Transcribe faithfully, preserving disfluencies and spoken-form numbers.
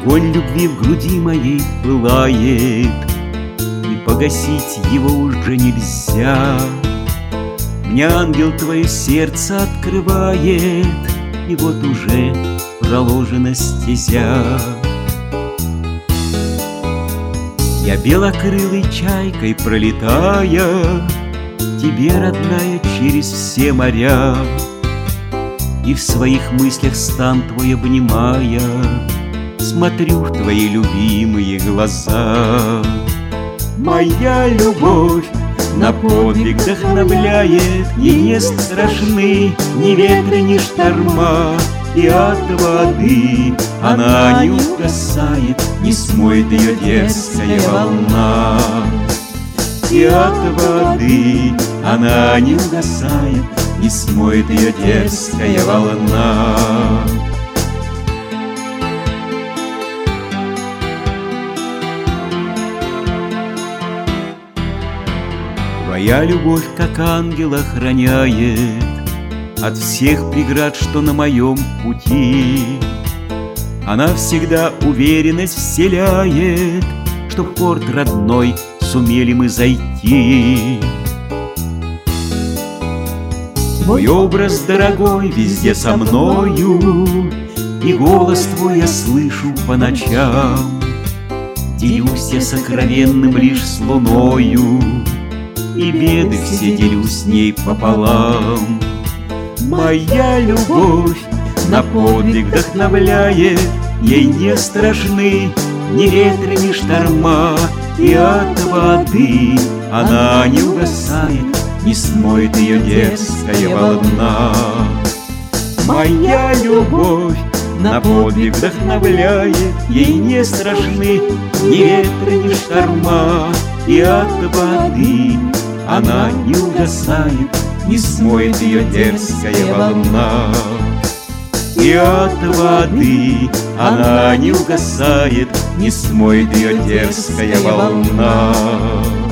Огонь любви в груди моей пылает, и погасить его уже нельзя. Мне ангел твое сердце открывает, и вот уже проложена стезя. Я белокрылой чайкой пролетая, тебе, родная, через все моря, и в своих мыслях стан твой обнимая, смотрю в твои любимые глаза. Моя любовь на подвиг вдохновляет, и не страшны ни ветры, ни шторма, и от воды она не угасает, не смоет ее дерзкая волна. И от воды она не угасает, не смоет ее дерзкая волна. Твоя любовь, как ангел, охраняет от всех преград, что на моем пути. Она всегда уверенность вселяет, что в порт родной сумели мы зайти. Твой образ дорогой везде со мною, и голос твой я слышу по ночам. Делюсь я сокровенным лишь с луною, и беды все делю с ней пополам. Моя любовь на подвиг вдохновляет, ей не страшны ни ветры, ни шторма, и от воды она не угасает, не смоет ее дерзкая волна. Моя любовь на подвиг вдохновляет, ей не страшны ни ветры, ни шторма, и от воды она не угасает, не смоет ее дерзкая волна. И от воды она не угасает, не смоет ее дерзкая волна.